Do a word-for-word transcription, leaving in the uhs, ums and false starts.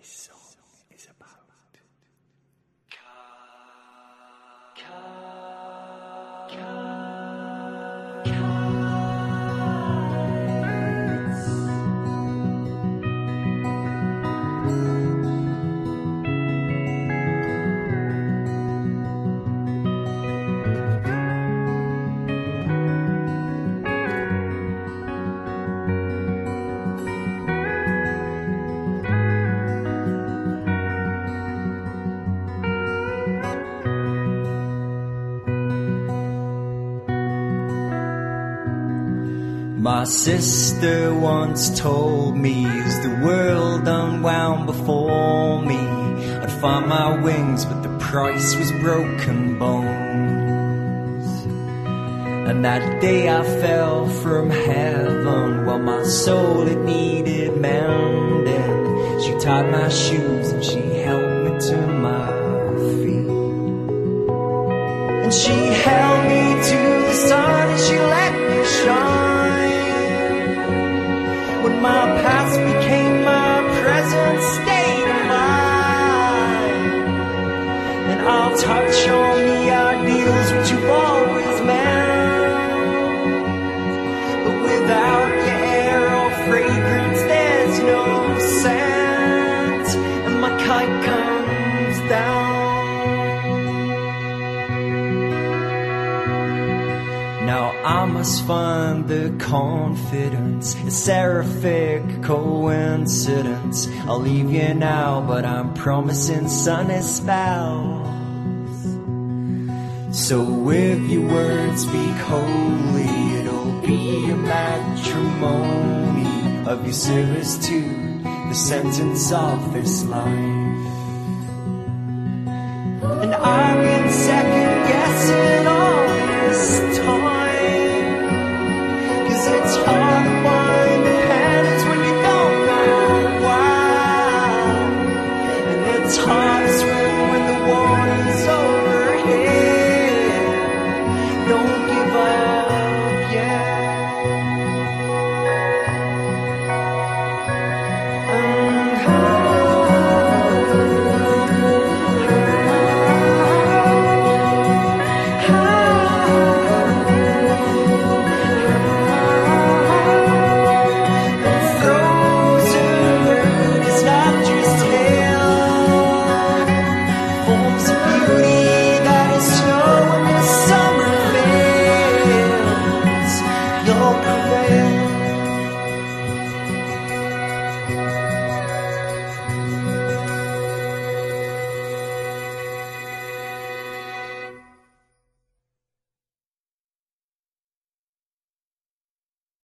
song is about. My sister once told me, as the world unwound before me, I'd find my wings, but the price was broken bones. And that day I fell from heaven, while my soul it needed mending. She tied my shoes and she held me to my feet, and she held me to the sun and she let me shine. When my past became my present state of mind, and I'll touch on the ideals which you've always meant, but without your air or fragrance there's no scent, and my kite comes down. Now I must find the confidence, a seraphic coincidence. I'll leave you now, but I'm promising sunny spells. So if your words speak holy, it'll be a matrimony of your service to the sentence of this life. And I'm in second